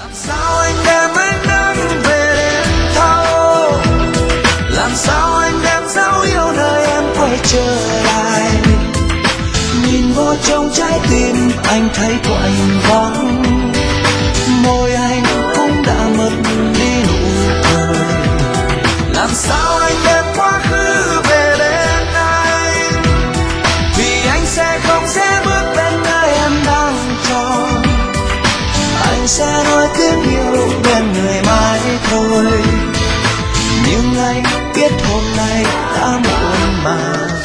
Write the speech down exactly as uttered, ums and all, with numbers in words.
sao anh đem ánh nắng về đêm thâu, làm sao anh đem dấu yêu nơi em quay trở lại. Nhìn vô trong trái tim anh thấy quạnh vắng, môi anh cũng đã mất đi nụ cười. Làm sao anh đem quá khứ về bên anh, vì anh sẽ không sẽ bước bên nơi em đang tròn. Anh sẽ nói tiếng yêu bên người mãi thôi, nhưng anh biết hôm nay đã muộn màng.